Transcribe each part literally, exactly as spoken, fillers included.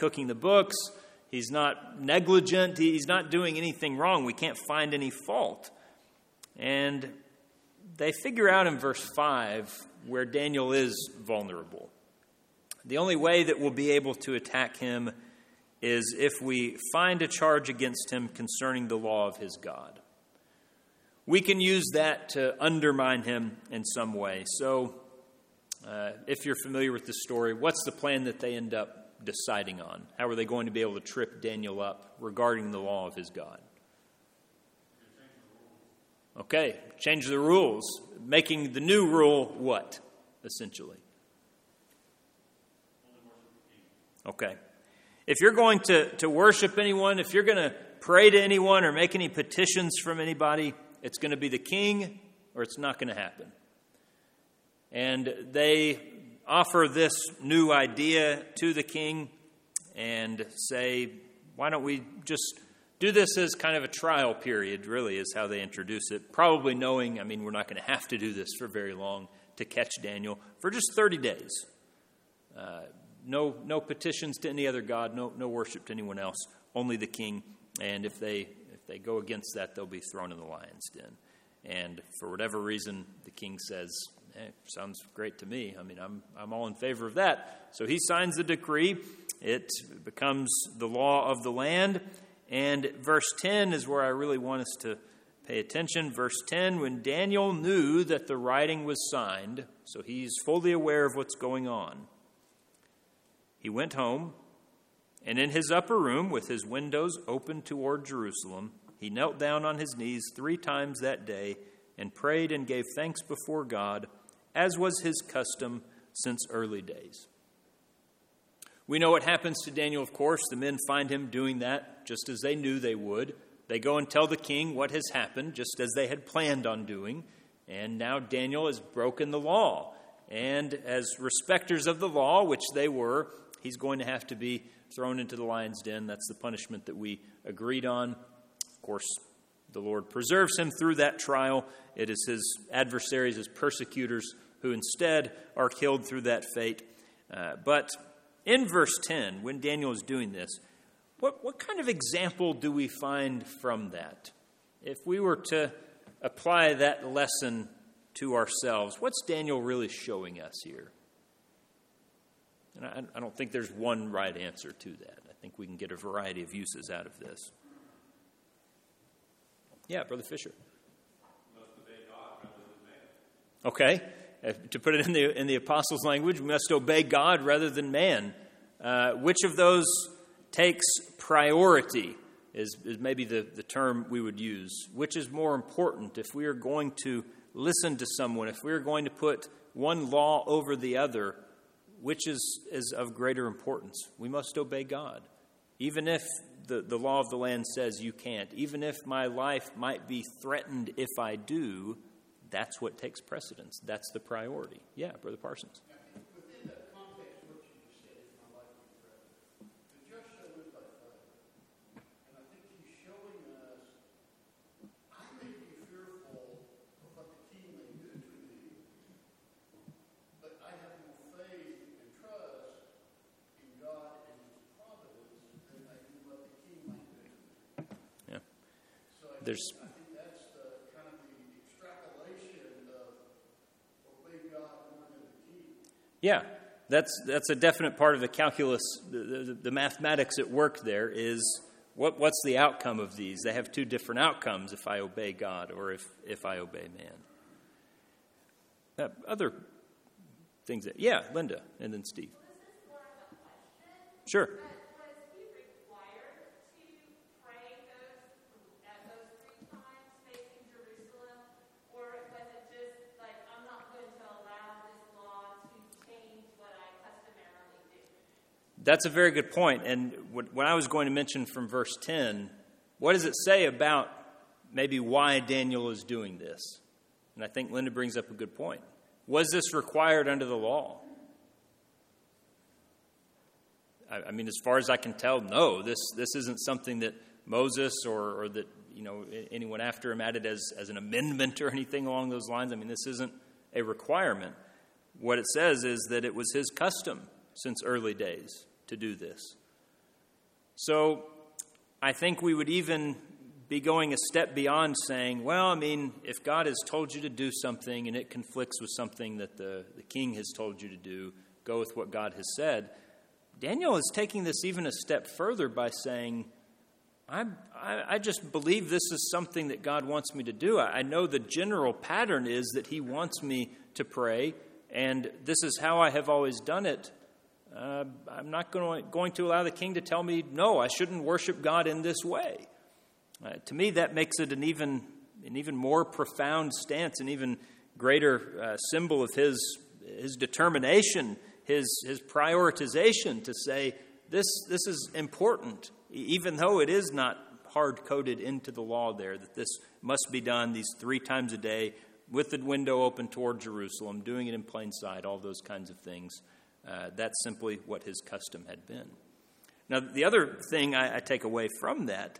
cooking the books. He's not negligent. He's not doing anything wrong. We can't find any fault. And they figure out in verse five where Daniel is vulnerable. The only way that we'll be able to attack him is if we find a charge against him concerning the law of his God. We can use that to undermine him in some way. So, uh, if you're familiar with the story, what's the plan that they end up deciding on? How are they going to be able to trip Daniel up regarding the law of his God? Okay, change the rules. Making the new rule what, essentially? Okay. If you're going to, to worship anyone, if you're going to pray to anyone or make any petitions from anybody, it's going to be the king or it's not going to happen. And they offer this new idea to the king and say, why don't we just do this as kind of a trial period, really, is how they introduce it. Probably knowing, I mean, we're not going to have to do this for very long to catch Daniel for just thirty days. Uh, no no petitions to any other god, no no worship to anyone else, only the king. And if they if they go against that, they'll be thrown in the lion's den. And for whatever reason, the king says, eh, sounds great to me. I mean, I'm I'm all in favor of that. So he signs the decree. It becomes the law of the land. And verse ten is where I really want us to pay attention. Verse ten, when Daniel knew that the writing was signed, so he's fully aware of what's going on, he went home, and in his upper room, with his windows open toward Jerusalem, he knelt down on his knees three times that day and prayed and gave thanks before God, as was his custom since early days. We know what happens to Daniel, of course. The men find him doing that just as they knew they would. They go and tell the king what has happened, just as they had planned on doing. And now Daniel has broken the law. And as respecters of the law, which they were, he's going to have to be thrown into the lion's den. That's the punishment that we agreed on. Of course, the Lord preserves him through that trial. It is his adversaries, his persecutors, who instead are killed through that fate. Uh, but in verse ten, when Daniel is doing this, what, what kind of example do we find from that? If we were to apply that lesson to ourselves, what's Daniel really showing us here? And I, I don't think there's one right answer to that. I think we can get a variety of uses out of this. Yeah, Brother Fisher. Must obey God rather than man. Okay. Uh, to put it in the in the apostles' language, we must obey God rather than man. Uh, which of those takes priority is, is maybe the, the term we would use. Which is more important if we are going to listen to someone, if we are going to put one law over the other, which is, is of greater importance? We must obey God. Even if the, the law of the land says you can't, even if my life might be threatened if I do, that's what takes precedence. That's the priority. Yeah, Brother Parsons. Within that context, what you just said, my life is threatened. The just shall live by faith. And I think he's showing us, I may be fearful of what the king may do to me, but I have more faith and trust in God and his providence than I do what the king might do to me. Yeah. So I There's think, I think that's the kind of the extrapolation of obey God more than the king. Yeah, that's that's a definite part of the calculus, the, the, the mathematics at work there is what what's the outcome of these? They have two different outcomes if I obey God or if, if I obey man. Uh, other things that, yeah, Linda, and then Steve. Was this more of a question? Sure. But was he required to pray those, at those three times facing Jerusalem? Or was it just like, I'm not going to allow this law to change what I customarily do? That's a very good point. And what, what I was going to mention from verse ten, what does it say about maybe why Daniel is doing this? And I think Linda brings up a good point. Was this required under the law? I, I mean, as far as I can tell, no. This this isn't something that Moses or, or that you know anyone after him added as, as an amendment or anything along those lines. I mean, this isn't a requirement. What it says is that it was his custom since early days to do this. So I think we would even be going a step beyond saying, well, I mean, if God has told you to do something and it conflicts with something that the, the king has told you to do, go with what God has said. Daniel is taking this even a step further by saying, I, I, I just believe this is something that God wants me to do. I, I know the general pattern is that he wants me to pray, and this is how I have always done it. Uh, I'm not going, going to allow the king to tell me, no, I shouldn't worship God in this way. Uh, to me, that makes it an even an even more profound stance, an even greater uh, symbol of his his determination, his his prioritization to say this this is important, even though it is not hard coded into the law there that this must be done these three times a day with the window open toward Jerusalem, doing it in plain sight, all those kinds of things. Uh, that's simply what his custom had been. Now, the other thing I, I take away from that.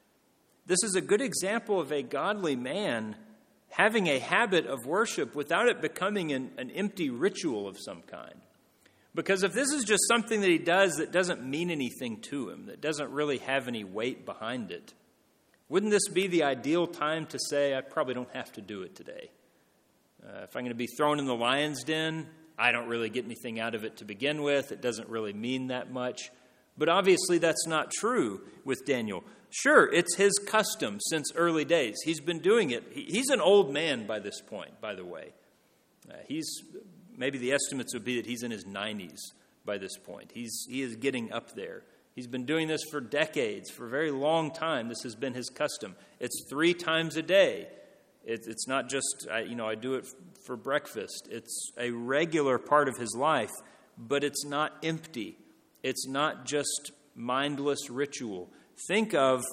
This is a good example of a godly man having a habit of worship without it becoming an, an empty ritual of some kind. Because if this is just something that he does that doesn't mean anything to him, that doesn't really have any weight behind it, wouldn't this be the ideal time to say, I probably don't have to do it today? Uh, if I'm going to be thrown in the lion's den, I don't really get anything out of it to begin with. It doesn't really mean that much. But obviously that's not true with Daniel. Sure, it's his custom since early days. He's been doing it. He's an old man by this point, by the way. Uh, he's maybe the estimates would be that he's in his nineties by this point. He's he is getting up there. He's been doing this for decades, for a very long time. This has been his custom. It's three times a day. It, it's not just, I, you know, I do it for breakfast. It's a regular part of his life, but it's not empty. It's not just mindless ritual. Think of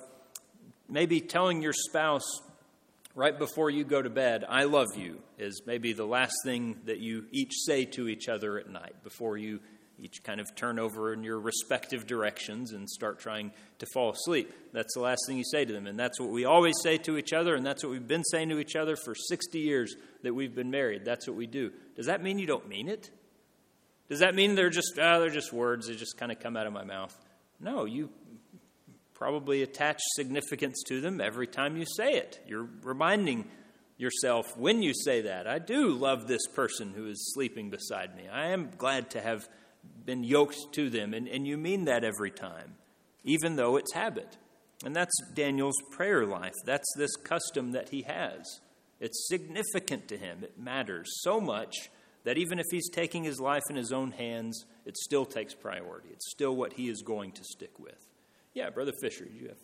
maybe telling your spouse right before you go to bed, I love you, is maybe the last thing that you each say to each other at night before you each kind of turn over in your respective directions and start trying to fall asleep. That's the last thing you say to them. And that's what we always say to each other, and that's what we've been saying to each other for sixty years that we've been married. That's what we do. Does that mean you don't mean it? Does that mean they're just, oh, they're just words, they just kind of come out of my mouth? No, you probably attach significance to them every time you say it. You're reminding yourself when you say that, I do love this person who is sleeping beside me. I am glad to have been yoked to them. And, and you mean that every time, even though it's habit. And that's Daniel's prayer life. That's this custom that he has. It's significant to him. It matters so much that even if he's taking his life in his own hands, it still takes priority. It's still what he is going to stick with. Yeah, Brother Fisher, you have...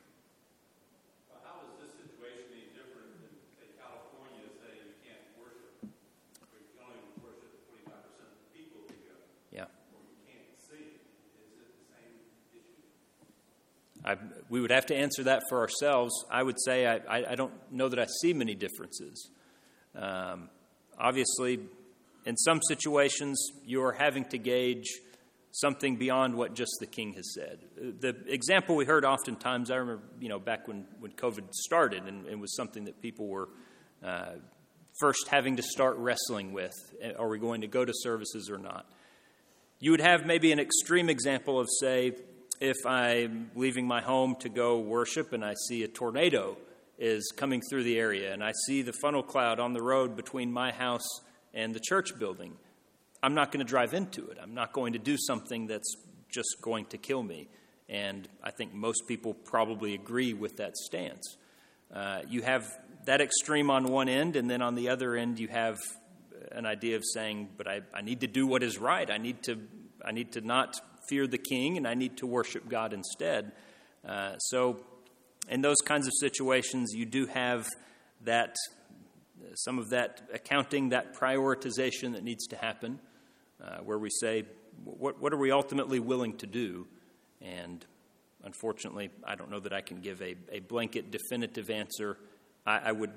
Well, how is this situation any different than, say, California say you can't worship, or you can only worship twenty-five percent of the people together? Yeah. Or you can't sing. Is it the same issue? I, we would have to answer that for ourselves. I would say I, I, I don't know that I see many differences. Um, obviously, in some situations, you are having to gauge something beyond what just the king has said. The example we heard oftentimes, I remember, you know, back when, when COVID started, and it was something that people were uh, first having to start wrestling with. Are we going to go to services or not? You would have maybe an extreme example of, say, if I'm leaving my home to go worship and I see a tornado is coming through the area and I see the funnel cloud on the road between my house and the church building. I'm not going to drive into it. I'm not going to do something that's just going to kill me. And I think most people probably agree with that stance. Uh, you have that extreme on one end, and then on the other end you have an idea of saying, but I, I need to do what is right. I need to I need to not fear the king, and I need to worship God instead. Uh, so in those kinds of situations, you do have that, some of that accounting, that prioritization that needs to happen. Uh, where we say, what, what are we ultimately willing to do? And unfortunately, I don't know that I can give a, a blanket definitive answer. I, I would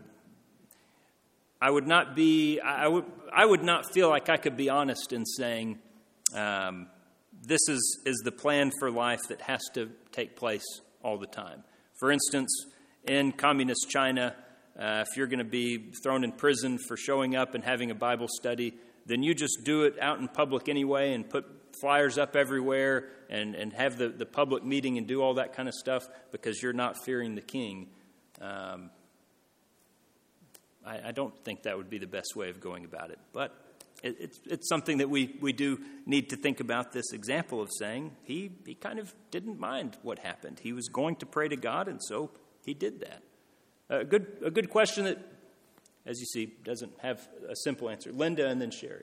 I would not be, I would I would not feel like I could be honest in saying, um, this is, is the plan for life that has to take place all the time. For instance, in communist China, uh, if you're going to be thrown in prison for showing up and having a Bible study, then you just do it out in public anyway and put flyers up everywhere and, and have the, the public meeting and do all that kind of stuff because you're not fearing the king. Um, I, I don't think that would be the best way of going about it. But it, it's, it's something that we, we do need to think about, this example of saying he, he kind of didn't mind what happened. He was going to pray to God, and so he did that. A good, a good question that, as you see, doesn't have a simple answer. Linda and then Sherry.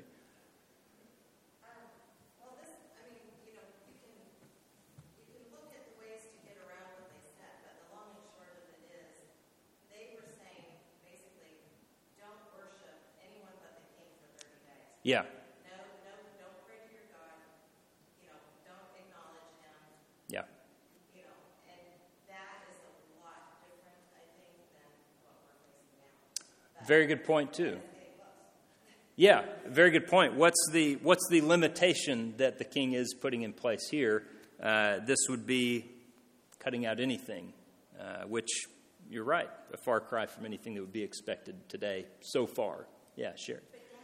Yeah. No, no, don't pray to your God. You know, don't acknowledge him. Yeah. You know, and that is a lot different, I think, than what we're facing now. But very good point too. Yeah, very good point. What's the what's the limitation that the king is putting in place here? Uh, this would be cutting out anything, uh, which you're right, a far cry from anything that would be expected today so far. Yeah, sure.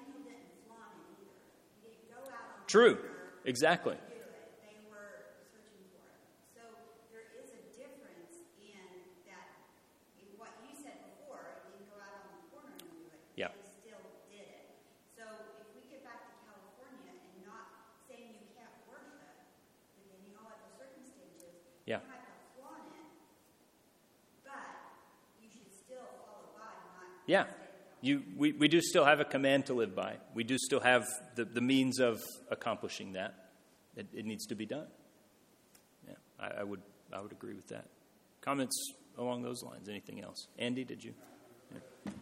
True, exactly. They were searching for it. So there is a difference in that, in what you said before, you didn't go out on the corner and do it. Yeah. They still did it. So if we get back to California and not saying you can't worship, depending on what the circumstances, Yeah. you might have flaunt it, but you should still follow God, not Yeah. You, we, we do still have a command to live by. We do still have the, the means of accomplishing that. It, it needs to be done. Yeah, I, I would I would agree with that. Comments along those lines? Anything else? Andy, did you? Yeah.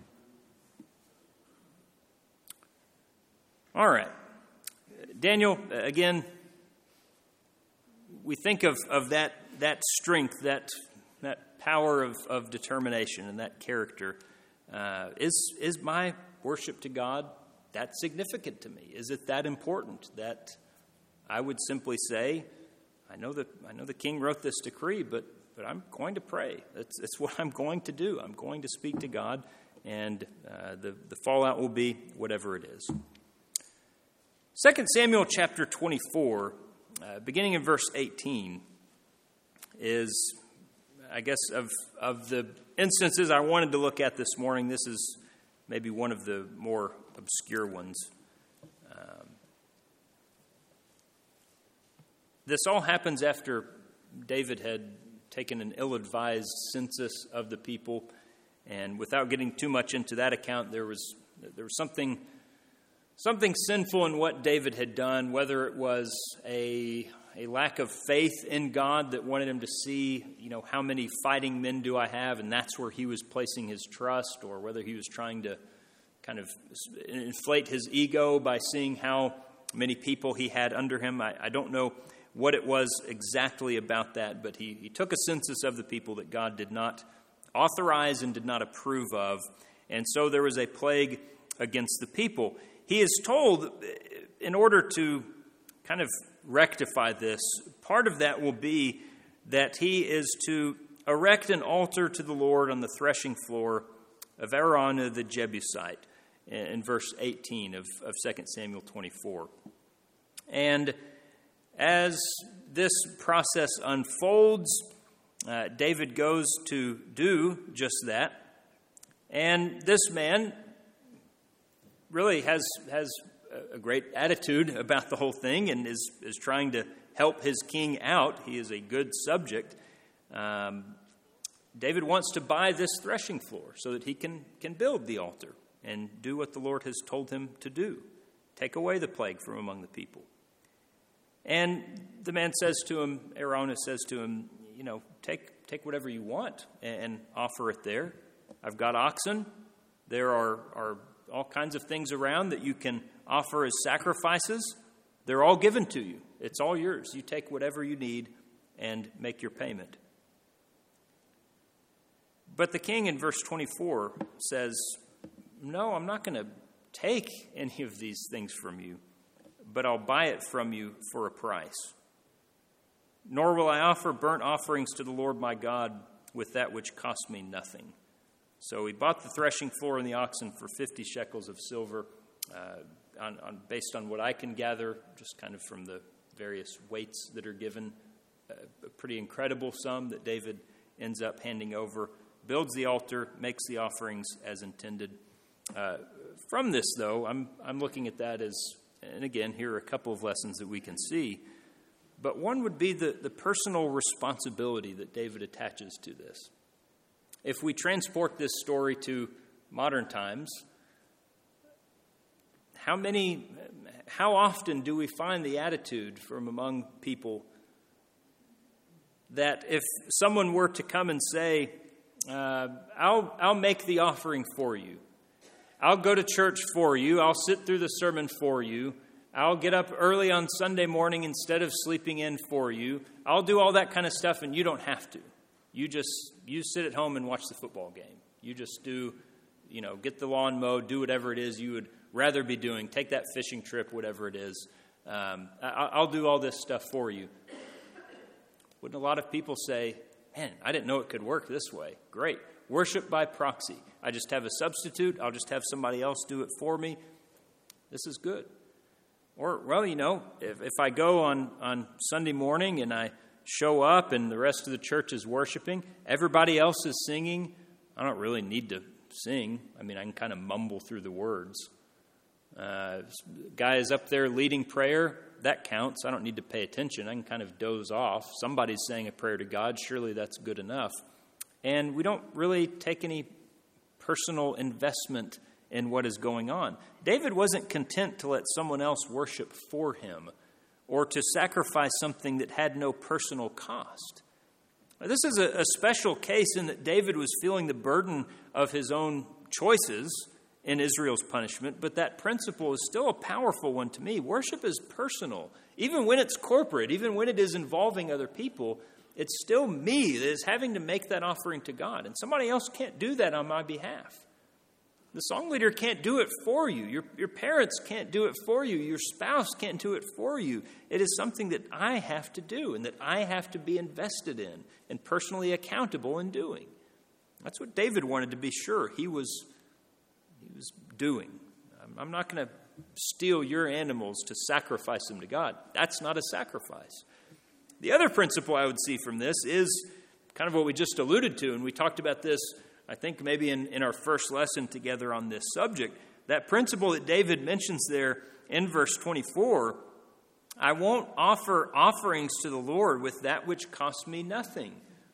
All right. Daniel, again, we think of, of that that strength, that that power of, of determination and that character. Uh, is is my worship to God that significant to me? Is it that important that I would simply say, I know that I know the king wrote this decree, but but I'm going to pray. That's that's what I'm going to do. I'm going to speak to God, and uh, the the fallout will be whatever it is. Second Samuel chapter twenty-four, uh, beginning in verse eighteen, is, I guess, of of the instances I wanted to look at this morning, this is maybe one of the more obscure ones. Um, this all happens after David had taken an ill-advised census of the people, and without getting too much into that account, there was there was something something sinful in what David had done, whether it was a a lack of faith in God that wanted him to see, you know, how many fighting men do I have, and that's where he was placing his trust, or whether he was trying to kind of inflate his ego by seeing how many people he had under him. I, I don't know what it was exactly about that, but he, he took a census of the people that God did not authorize and did not approve of, and so there was a plague against the people. He is told, in order to kind of rectify this, part of that will be that he is to erect an altar to the Lord on the threshing floor of Araunah the Jebusite, in verse eighteen of, of Second Samuel twenty-four. And as this process unfolds, uh, David goes to do just that. And this man really has has a great attitude about the whole thing and is, is trying to help his king out. He is a good subject. Um, David wants to buy this threshing floor so that he can, can build the altar and do what the Lord has told him to do. Take away the plague from among the people. And the man says to him, Araunah says to him, you know, take take whatever you want and, and offer it there. I've got oxen. There are, are all kinds of things around that you can offer as sacrifices. They're all given to you. It's all yours. You take whatever you need and make your payment. But the king in verse twenty-four says, no, I'm not going to take any of these things from you, but I'll buy it from you for a price. Nor will I offer burnt offerings to the Lord my God with that which cost me nothing. So he bought the threshing floor and the oxen for fifty shekels of silver, uh, on, on, based on what I can gather, just kind of from the, various weights that are given, uh, a pretty incredible sum that David ends up handing over, builds the altar, makes the offerings as intended. Uh, from this, though, I'm I'm looking at that as, and again, here are a couple of lessons that we can see, but one would be the, the personal responsibility that David attaches to this. If we transport this story to modern times, how many, how often do we find the attitude from among people that if someone were to come and say, uh, I'll, I'll make the offering for you, I'll go to church for you, I'll sit through the sermon for you, I'll get up early on Sunday morning instead of sleeping in for you, I'll do all that kind of stuff and you don't have to. You just, you sit at home and watch the football game. You just do, you know, get the lawn mowed, do whatever it is you would rather be doing. Take that fishing trip, whatever it is. Um, I, I'll do all this stuff for you. Wouldn't a lot of people say, man, I didn't know it could work this way. Great. Worship by proxy. I just have a substitute. I'll just have somebody else do it for me. This is good. Or, well, you know, if, if I go on, on Sunday morning and I show up and the rest of the church is worshiping, everybody else is singing, I don't really need to sing. I mean, I can kind of mumble through the words. Uh, guy is up there leading prayer, that counts. I don't need to pay attention. I can kind of doze off. Somebody's saying a prayer to God. Surely that's good enough. And we don't really take any personal investment in what is going on. David wasn't content to let someone else worship for him or to sacrifice something that had no personal cost. Now, this is a, a special case in that David was feeling the burden of his own choices in Israel's punishment, but that principle is still a powerful one to me. Worship is personal. Even when it's corporate, even when it is involving other people, it's still me that is having to make that offering to God. And somebody else can't do that on my behalf. The song leader can't do it for you. Your, your parents can't do it for you. Your spouse can't do it for you. It is something that I have to do and that I have to be invested in and personally accountable in doing. That's what David wanted to be sure he was, he was doing. I'm, I'm not going to steal your animals to sacrifice them to God. That's not a sacrifice. The other principle I would see from this is kind of what we just alluded to, and we talked about this, I think, maybe in, in our first lesson together on this subject. That principle that David mentions there in verse twenty-four, I won't offer offerings to the Lord with that which costs me nothing.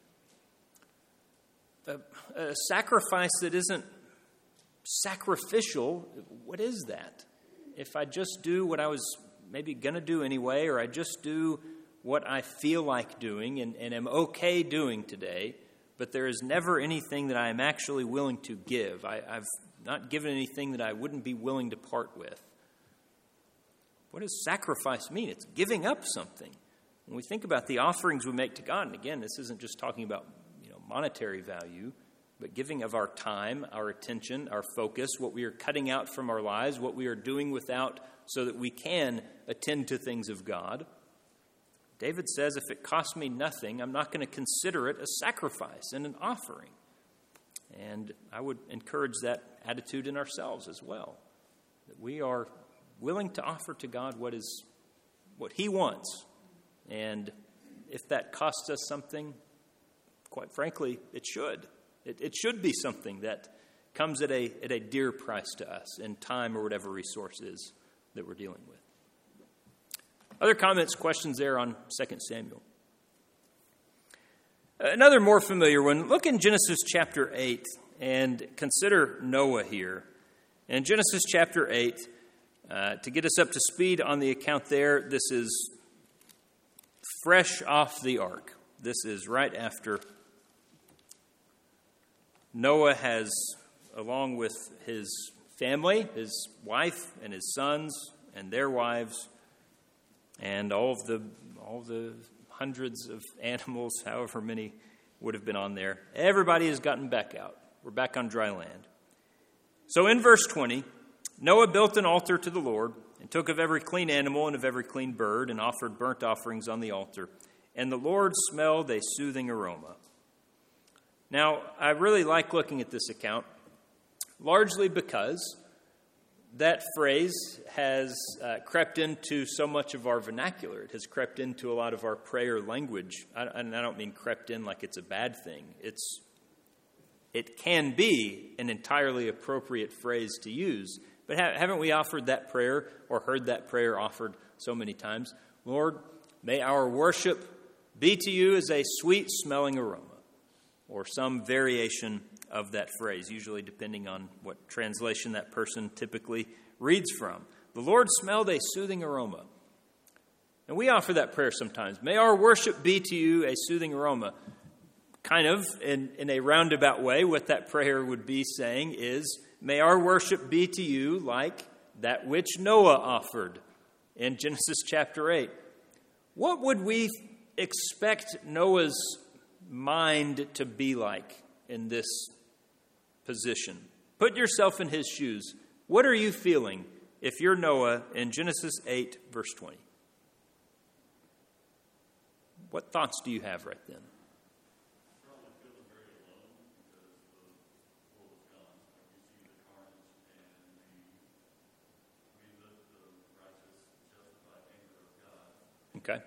A, a sacrifice that isn't sacrificial, what is that? If I just do what I was maybe going to do anyway, or I just do what I feel like doing and, and am okay doing today, but there is never anything that I am actually willing to give. I, I've not given anything that I wouldn't be willing to part with. What does sacrifice mean? It's giving up something. When we think about the offerings we make to God, and again, this isn't just talking about, you know, monetary value, but giving of our time, our attention, our focus, what we are cutting out from our lives, what we are doing without so that we can attend to things of God. David says, if it costs me nothing, I'm not going to consider it a sacrifice and an offering. And I would encourage that attitude in ourselves as well, that we are willing to offer to God what is what he wants. And if that costs us something, quite frankly, it should. It, it should be something that comes at a, at a dear price to us in time or whatever resource is that we're dealing with. Other comments, questions there on Second Samuel. Another more familiar one. Look in Genesis chapter eight and consider Noah here. In Genesis chapter eight, uh, to get us up to speed on the account there, this is fresh off the ark. This is right after Noah has, along with his family, his wife and his sons and their wives, and all of the all of the hundreds of animals, however many would have been on there, everybody has gotten back out. We're back on dry land. So in verse twenty, Noah built an altar to the Lord and took of every clean animal and of every clean bird and offered burnt offerings on the altar. And the Lord smelled a soothing aroma. Now, I really like looking at this account, largely because that phrase has uh, crept into so much of our vernacular. It has crept into a lot of our prayer language. I, and I don't mean crept in like it's a bad thing. It's It can be an entirely appropriate phrase to use. But ha- haven't we offered that prayer or heard that prayer offered so many times? Lord, may our worship be to you as a sweet-smelling aroma, or some variation of that phrase, usually depending on what translation that person typically reads from. The Lord smelled a soothing aroma. And we offer that prayer sometimes. May our worship be to you a soothing aroma. Kind of, in, in a roundabout way, what that prayer would be saying is, may our worship be to you like that which Noah offered in Genesis chapter eight. What would we expect Noah's mind to be like in this position? Put yourself in his shoes. What are you feeling if you're Noah in Genesis eight, verse twenty? What thoughts do you have right then? Okay.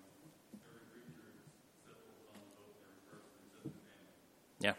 Yeah.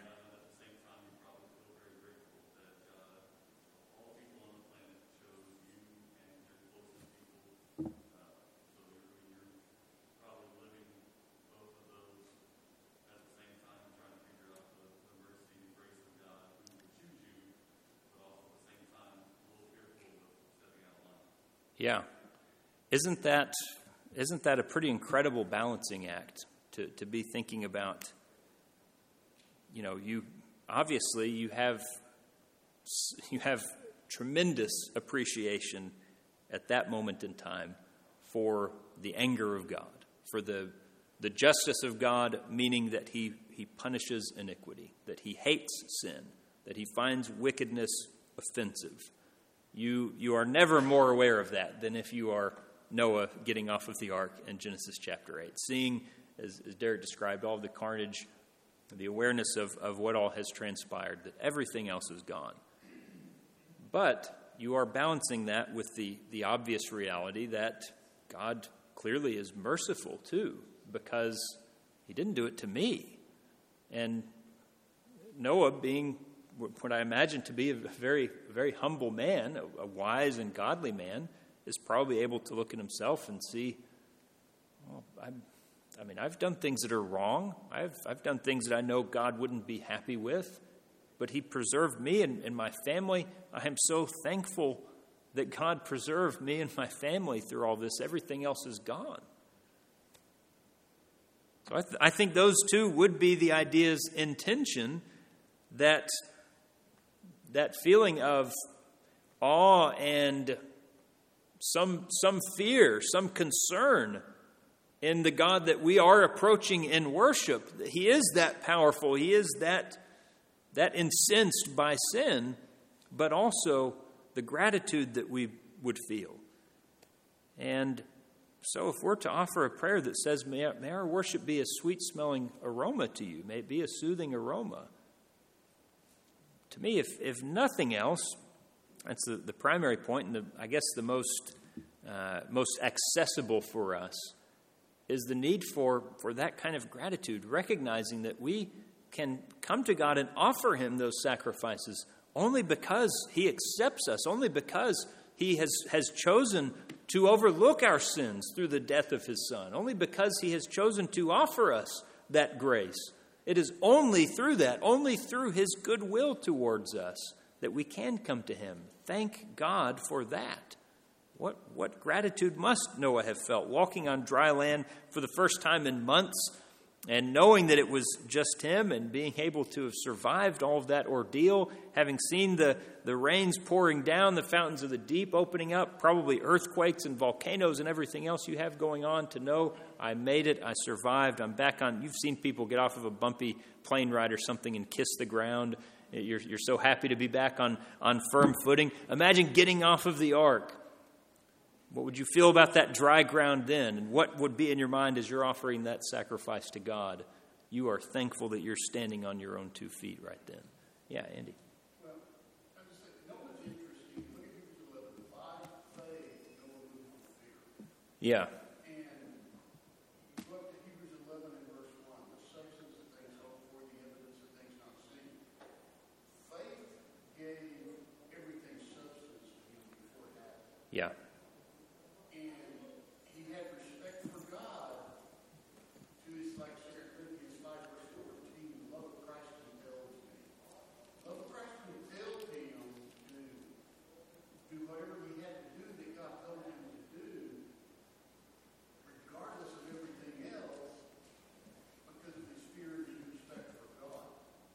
Yeah. Isn't that isn't that a pretty incredible balancing act to, to be thinking about? You know, you obviously you have you have tremendous appreciation at that moment in time for the anger of God, for the the justice of God, meaning that he, he punishes iniquity, that he hates sin, that he finds wickedness offensive. You you are never more aware of that than if you are Noah getting off of the ark in Genesis chapter eight, seeing, as, as Derek described, all the carnage, the awareness of, of what all has transpired, that everything else is gone. But you are balancing that with the, the obvious reality that God clearly is merciful too, because he didn't do it to me. And Noah, being what I imagine to be a very, very humble man, a, a wise and godly man, is probably able to look at himself and see, well, I'm, I mean, I've done things that are wrong. I've I've done things that I know God wouldn't be happy with, but he preserved me and, and my family. I am so thankful that God preserved me and my family through all this. Everything else is gone. So I, th- I think those two would be the ideas in tension, that that feeling of awe and some some fear, some concern in the God that we are approaching in worship. He is that powerful. He is that, that incensed by sin, but also the gratitude that we would feel. And so if we're to offer a prayer that says, may, may our worship be a sweet-smelling aroma to you, may it be a soothing aroma. To me, if, if nothing else, that's the, the primary point, and the, I guess the most uh, most accessible for us, is the need for, for that kind of gratitude, recognizing that we can come to God and offer him those sacrifices only because he accepts us, only because he has, has chosen to overlook our sins through the death of his Son, only because he has chosen to offer us that grace. It is only through that, only through his goodwill towards us, that we can come to him. Thank God for that. What, what gratitude must Noah have felt, walking on dry land for the first time in months, and knowing that it was just him, and being able to have survived all of that ordeal, having seen the, the rains pouring down, the fountains of the deep opening up, probably earthquakes and volcanoes and everything else you have going on, to know, I made it, I survived, I'm back on. You've seen people get off of a bumpy plane ride or something and kiss the ground. You're, you're so happy to be back on, on firm footing. Imagine getting off of the ark. What would you feel about that dry ground then? And what would be in your mind as you're offering that sacrifice to God? You are thankful that you're standing on your own two feet right then. Yeah, Andy. Well, I just think, no one's interesting. Look at Hebrews eleven. Yeah. And you look at Hebrews eleven and verse one, the substance of things hoped for, the evidence of things not seen. Faith gave everything substance to him before it happened. Yeah. And he had respect for God to his, like Second Corinthians five verse fourteen, the love of Christ compelled me. Love of Christ compelled him to do whatever he had to do that God told him to do, regardless of everything else, because of his fear and his respect for God.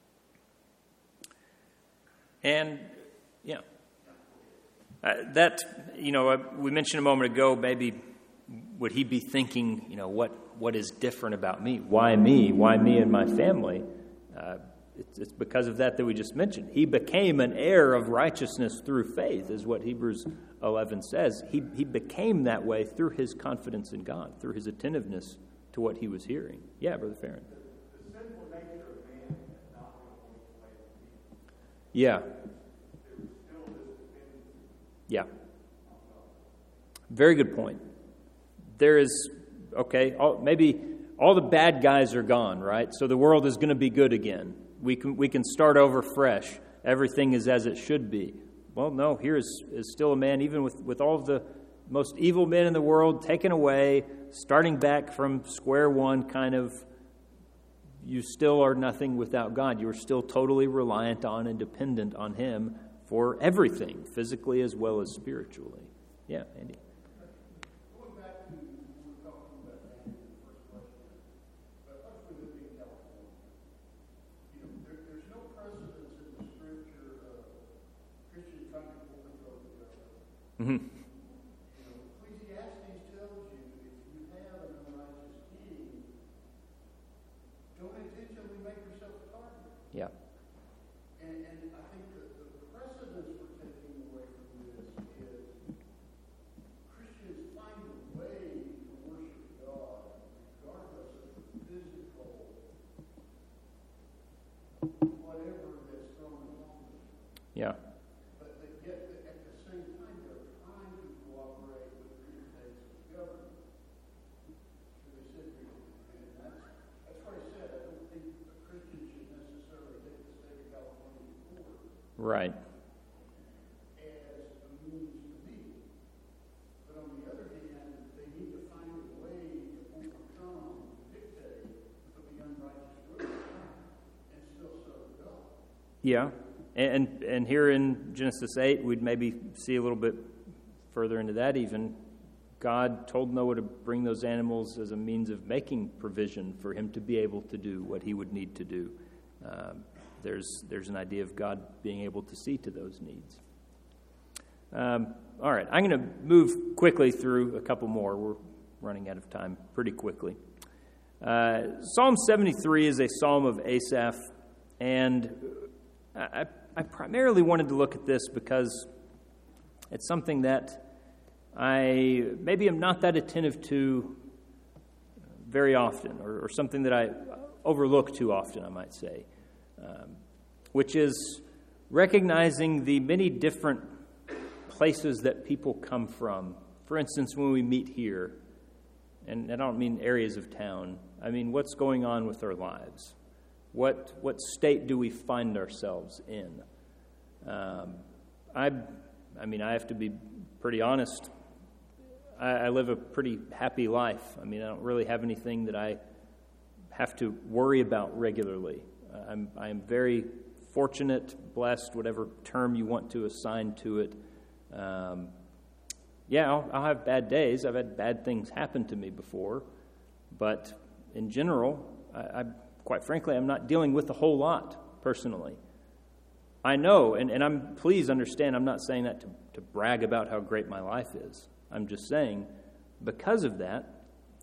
And, yeah. Uh, that, you know, uh, we mentioned a moment ago, maybe would he be thinking, you know, what, what is different about me? Why me? Why me and my family? Uh, it's, it's because of that that we just mentioned. He became an heir of righteousness through faith, is what Hebrews eleven says. He, he became that way through his confidence in God, through his attentiveness to what he was hearing. Yeah, Brother Farron. The sinful nature of man is not going away from me. Yeah. There is still this dependency Yeah. on God. Very good point. There is, okay, all, maybe all the bad guys are gone, right? So the world is going to be good again. We can we can start over fresh. Everything is as it should be. Well, no, here is, is still a man, even with, with all of the most evil men in the world taken away, starting back from square one, kind of, you still are nothing without God. You are still totally reliant on and dependent on Him for everything, physically as well as spiritually. Yeah, Andy. Going back to when we were talking about Daniel in the first question, but us we live in California. You know, there, there's no precedence in the scripture of Christians trying to overthrow the government. Mm-hmm. You know, Ecclesiastes tells you if you have an unrighteous king, don't intentionally make yourself a target. Yeah. And, and I think that the precedence we're taking away from this is Christians find a way to worship God regardless of the physical whatever that's thrown upon them. Yeah. But they yet at the same time they're trying to cooperate with the dictates of government. So they said, and that's, that's what I said. I don't think a Christian should necessarily take the state of California to court Right. as a means to be. But on the other hand, they need to find a way to overcome the dictate of the unrighteous ruler and still serve God. Yeah. And, and here in Genesis eight, we'd maybe see a little bit further into that even. God told Noah to bring those animals as a means of making provision for him to be able to do what he would need to do. Um, there's, there's an idea of God being able to see to those needs. Um, all right, I'm going to move quickly through a couple more. We're running out of time pretty quickly. Uh, Psalm seventy-three is a psalm of Asaph, and I, I primarily wanted to look at this because it's something that I maybe am not that attentive to very often, or, or something that I overlook too often, I might say, um, which is recognizing the many different places that people come from. For instance, when we meet here, and I don't mean areas of town, I mean what's going on with our lives. What what state do we find ourselves in? Um, I, I mean, I have to be pretty honest. I, I live a pretty happy life. I mean, I don't really have anything that I have to worry about regularly. I'm I am very fortunate, blessed, whatever term you want to assign to it. Um, yeah, I'll, I'll have bad days. I've had bad things happen to me before, but in general, I. I Quite frankly, I'm not dealing with a whole lot personally. I know, and, and I'm please understand, I'm not saying that to, to brag about how great my life is. I'm just saying, because of that,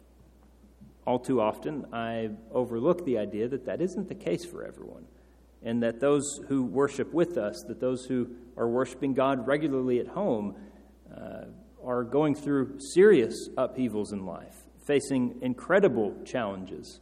all too often I overlook the idea that that isn't the case for everyone, and that those who worship with us, that those who are worshiping God regularly at home, uh, are going through serious upheavals in life, facing incredible challenges.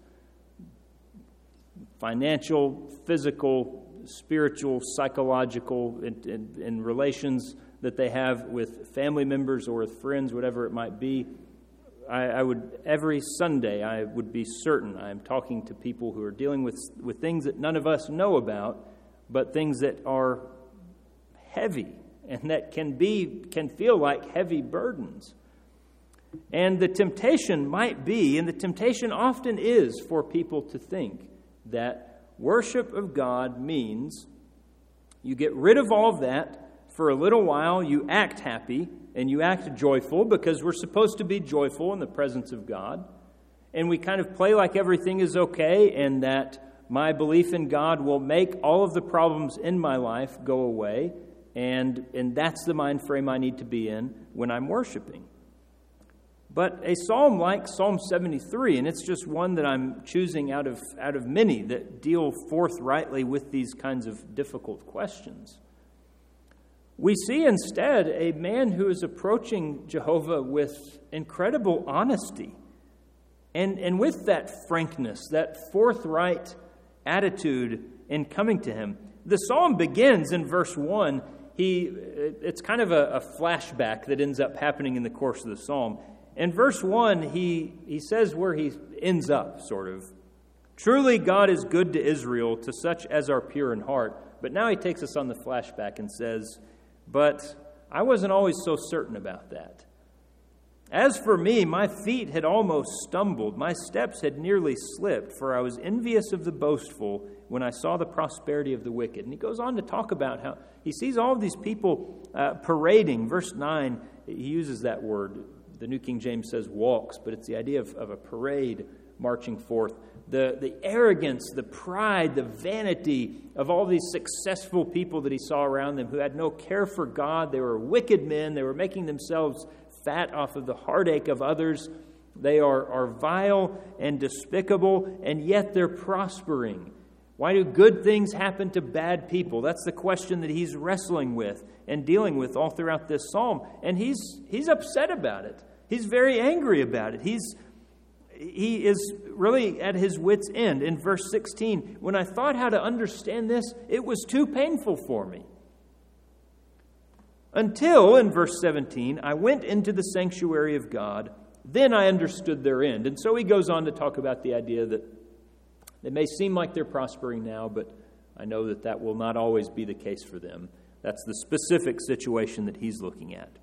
Financial, physical, spiritual, psychological, in, in, in relations that they have with family members or with friends, whatever it might be. I, I would, every Sunday, I would be certain I'm talking to people who are dealing with, with things that none of us know about, but things that are heavy and that can be, can feel like heavy burdens. And the temptation might be, and the temptation often is, for people to think that worship of God means you get rid of all of that for a little while, you act happy, and you act joyful because we're supposed to be joyful in the presence of God. And we kind of play like everything is okay and that my belief in God will make all of the problems in my life go away. And, and that's the mind frame I need to be in when I'm worshiping. But a psalm like Psalm seventy-three, and it's just one that I'm choosing out of, out of many that deal forthrightly with these kinds of difficult questions. We see instead a man who is approaching Jehovah with incredible honesty and, and with that frankness, that forthright attitude in coming to him. The psalm begins in verse one. He, it's kind of a, a flashback that ends up happening in the course of the psalm. In verse one, he, he says where he ends up, sort of. Truly God is good to Israel, to such as are pure in heart. But now he takes us on the flashback and says, but I wasn't always so certain about that. As for me, my feet had almost stumbled. My steps had nearly slipped, for I was envious of the boastful when I saw the prosperity of the wicked. And he goes on to talk about how he sees all of these people uh, parading. Verse nine, he uses that word. The New King James says walks, but it's the idea of, of a parade marching forth. The, the arrogance, the pride, the vanity of all these successful people that he saw around them who had no care for God. They were wicked men. They were making themselves fat off of the heartache of others. They are, are vile and despicable, and yet they're prospering. Why do good things happen to bad people? That's the question that he's wrestling with and dealing with all throughout this psalm. And he's he's upset about it. He's very angry about it. He's He is really at his wit's end. In verse sixteen, when I thought how to understand this, it was too painful for me. Until, in verse seventeen, I went into the sanctuary of God, then I understood their end. And so he goes on to talk about the idea that it may seem like they're prospering now, but I know that that will not always be the case for them. That's the specific situation that he's looking at.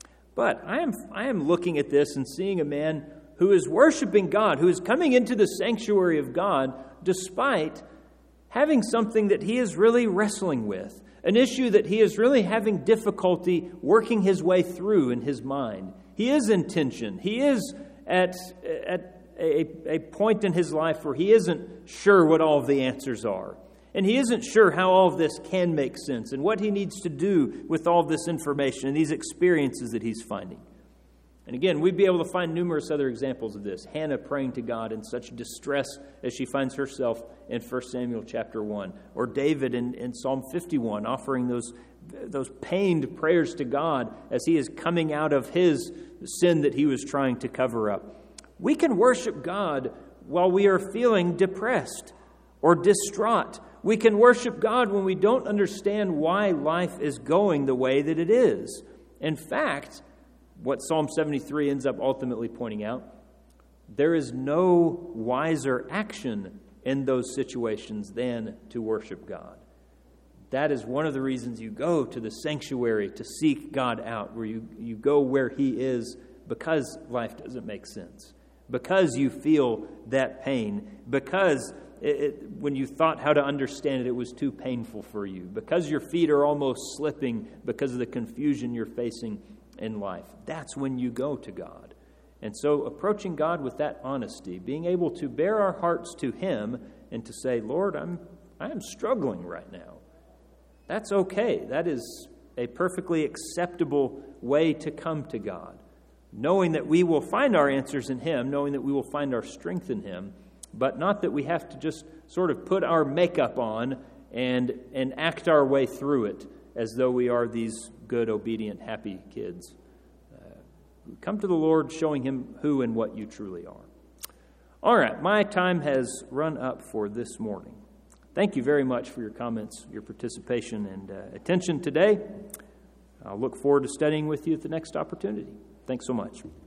But I am I am looking at this and seeing a man who is worshiping God, who is coming into the sanctuary of God, despite having something that he is really wrestling with, an issue that he is really having difficulty working his way through in his mind. He is in tension. He is at, at a, a point in his life where he isn't sure what all of the answers are. And he isn't sure how all of this can make sense and what he needs to do with all of this information and these experiences that he's finding. And again, we'd be able to find numerous other examples of this. Hannah praying to God in such distress as she finds herself in First Samuel chapter one. Or David in, in Psalm fifty-one offering those, those pained prayers to God as he is coming out of his sin that he was trying to cover up. We can worship God while we are feeling depressed or distraught. We can worship God when we don't understand why life is going the way that it is. In fact, what Psalm seventy-three ends up ultimately pointing out, there is no wiser action in those situations than to worship God. That is one of the reasons you go to the sanctuary to seek God out, where you, you go where he is because life doesn't make sense, because you feel that pain, because it, it, when you thought how to understand it, it was too painful for you, because your feet are almost slipping because of the confusion you're facing in life. That's when you go to God. And so approaching God with that honesty, being able to bare our hearts to him and to say, Lord, I'm I am struggling right now. That's okay. That is a perfectly acceptable way to come to God, knowing that we will find our answers in him, knowing that we will find our strength in him, but not that we have to just sort of put our makeup on and and act our way through it as though we are these good, obedient, happy kids. Uh, come to the Lord showing him who and what you truly are. All right, my time has run up for this morning. Thank you very much for your comments, your participation, and uh, attention today. I'll look forward to studying with you at the next opportunity. Thanks so much.